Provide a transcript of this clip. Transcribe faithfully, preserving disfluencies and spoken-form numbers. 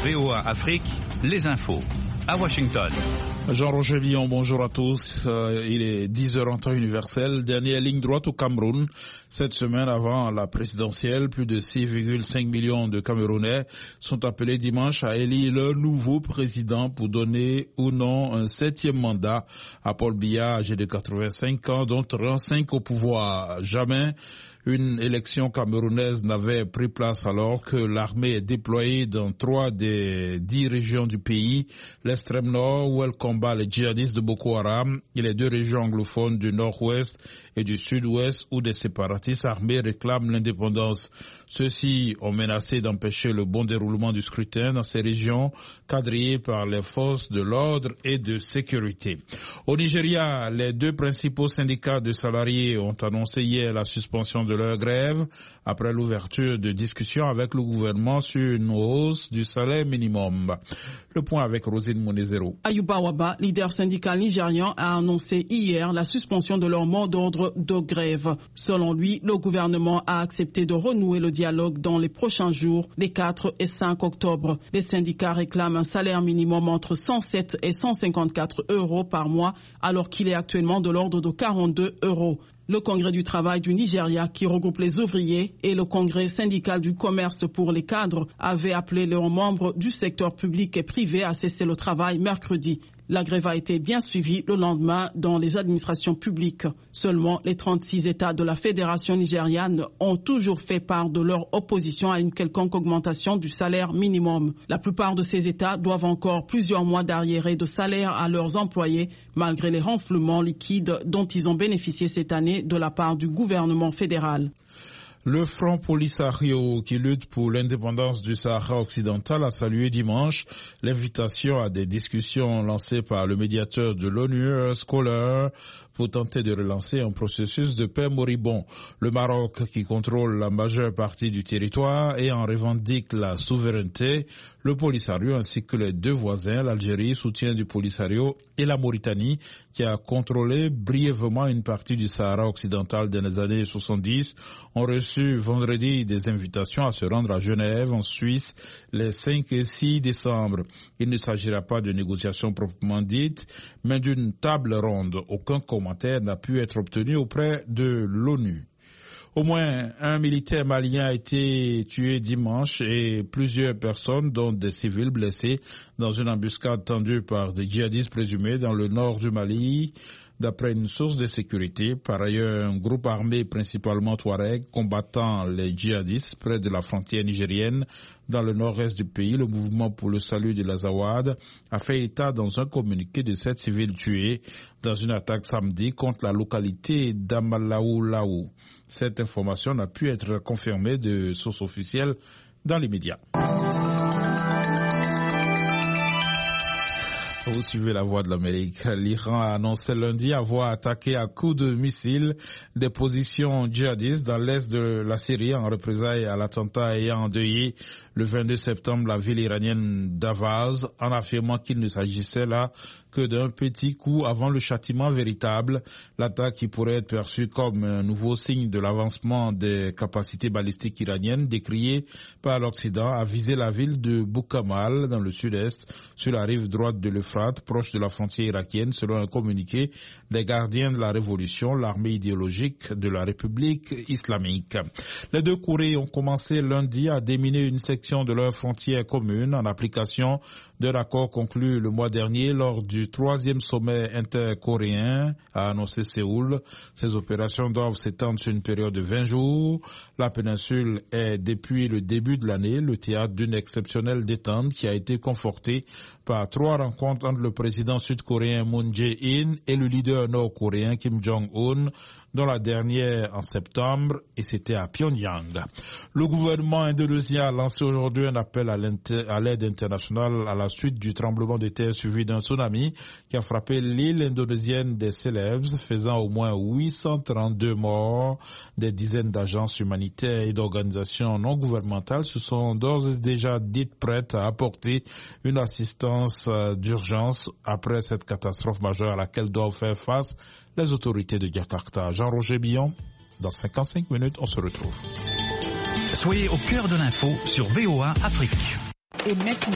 V O A Afrique, les infos. À Washington. Jean-Roger Billon, bonjour à tous. Euh, il est dix heures en temps universel. Dernière ligne droite au Cameroun. Cette semaine avant la présidentielle, plus de six virgule cinq millions de Camerounais sont appelés dimanche à élire leur nouveau président pour donner ou non un septième mandat à Paul Biya, âgé de quatre-vingt-cinq ans, dont trente-cinq au pouvoir. Jamais une élection camerounaise n'avait pris place alors que l'armée est déployée dans trois des dix régions du pays, l'extrême nord où elle combat les djihadistes de Boko Haram et les deux régions anglophones du nord-ouest et du sud-ouest où des séparatistes armés réclament l'indépendance. Ceux-ci ont menacé d'empêcher le bon déroulement du scrutin dans ces régions quadrillées par les forces de l'ordre et de sécurité. Au Nigeria, les deux principaux syndicats de salariés ont annoncé hier la suspension de leur grève après l'ouverture de discussions avec le gouvernement sur une hausse du salaire minimum. Le point avec Rosine Monezero. Ayuba Waba, leader syndical nigérian, a annoncé hier la suspension de leur mot d'ordre de grève. Selon lui, le gouvernement a accepté de renouer le dialogue dans les prochains jours, les quatre et cinq octobre. Les syndicats réclament un salaire minimum entre cent sept et cent cinquante-quatre euros par mois, alors qu'il est actuellement de l'ordre de quarante-deux euros. Le Congrès du travail du Nigeria, qui regroupe les ouvriers, et le Congrès syndical du commerce pour les cadres avaient appelé leurs membres du secteur public et privé à cesser le travail mercredi. La grève a été bien suivie le lendemain dans les administrations publiques. Seulement, les trente-six États de la Fédération nigériane ont toujours fait part de leur opposition à une quelconque augmentation du salaire minimum. La plupart de ces États doivent encore plusieurs mois d'arriérés de salaire à leurs employés, malgré les renflouements liquides dont ils ont bénéficié cette année de la part du gouvernement fédéral. Le Front Polisario, qui lutte pour l'indépendance du Sahara occidental, a salué dimanche l'invitation à des discussions lancées par le médiateur de l'ONU, Scholar, pour tenter de relancer un processus de paix moribond. Le Maroc, qui contrôle la majeure partie du territoire et en revendique la souveraineté, le Polisario ainsi que les deux voisins, l'Algérie, soutien du Polisario, et la Mauritanie, qui a contrôlé brièvement une partie du Sahara occidental dans les années soixante-dix, ont reçu vendredi des invitations à se rendre à Genève, en Suisse, les cinq et six décembre. Il ne s'agira pas de négociations proprement dites, mais d'une table ronde. Aucun commentaire n'a pu être obtenu auprès de l'ONU. Au moins un militaire malien a été tué dimanche et plusieurs personnes, dont des civils, blessés dans une embuscade tendue par des djihadistes présumés dans le nord du Mali, d'après une source de sécurité. Par ailleurs, un groupe armé principalement Touareg combattant les djihadistes près de la frontière nigérienne dans le nord-est du pays, le mouvement pour le salut de l'Azawad, a fait état dans un communiqué de sept civils tués dans une attaque samedi contre la localité d'Amalaoulaou. Cette information n'a pu être confirmée de sources officielles dans les médias. Vous suivez la voix de l'Amérique. L'Iran a annoncé lundi avoir attaqué à coups de missiles des positions djihadistes dans l'est de la Syrie en représailles à l'attentat ayant endeuillé le vingt-deux septembre la ville iranienne d'Avaz, en affirmant qu'il ne s'agissait là que d'un petit coup avant le châtiment véritable. L'attaque, qui pourrait être perçue comme un nouveau signe de l'avancement des capacités balistiques iraniennes décriées par l'Occident, a visé la ville de Boukamal dans le sud-est, sur la rive droite de l'Euphrate, proche de la frontière irakienne, selon un communiqué des gardiens de la révolution, l'armée idéologique de la République islamique. Les deux Corées ont commencé lundi à déminer une section de leur frontière commune en application d'un accord conclu le mois dernier lors du troisième sommet intercoréen, a annoncé Séoul. Ces opérations doivent s'étendre sur une période de vingt jours. La péninsule est, depuis le début de l'année, le théâtre d'une exceptionnelle détente qui a été confortée par trois rencontres entre le président sud-coréen Moon Jae-in et le leader nord-coréen Kim Jong-un, dont la dernière en septembre, et c'était à Pyongyang. Le gouvernement indonésien a lancé aujourd'hui un appel à l'aide internationale à la suite du tremblement de terre suivi d'un tsunami qui a frappé l'île indonésienne des Celebes, faisant au moins huit cent trente-deux morts. Des dizaines d'agences humanitaires et d'organisations non gouvernementales se sont d'ores et déjà dites prêtes à apporter une assistance d'urgence après cette catastrophe majeure à laquelle doivent faire face les autorités de Jakarta. Jean-Roger Billon, dans cinquante-cinq minutes, on se retrouve. Soyez au cœur de l'info sur V O A Afrique. Et maintenant,